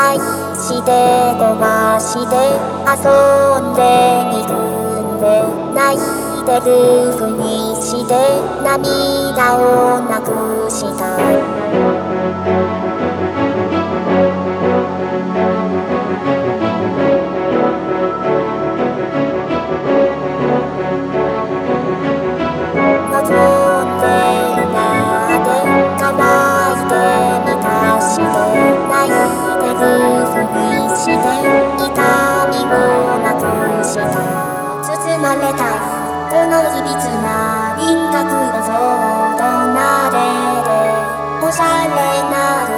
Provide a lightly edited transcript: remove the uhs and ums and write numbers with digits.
愛して飛ばして遊んでみるんで、泣いてるふりして涙をなくした。望んでるまで乾いて満たして泣いてるふりして痛みをなくした。包まれたいこのいびつな輪郭をどなれでおしゃれな